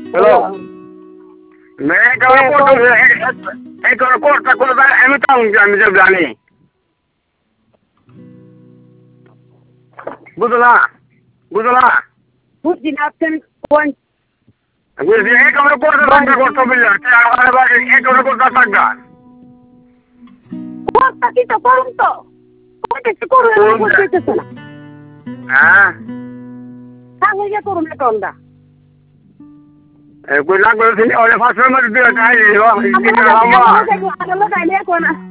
hello मैं कहाँ एक कोर्ट আমি তো আমি তো জানি বুঝলা বুঝলা বুঝছি না আপনি কোন বুঝলি এক আমরা কোর্ট করতে বুঝলা আমার বাড়ি এক আমরা কোর্ট থাকবা কোনটা কি তো করুন তো কোনটা কি করুন করতেছে না হ্যাঁ কাগজে করুন না কোনটা কই লাগবে ওলে ফাসের মধ্যে দিয়ে তাই আমরা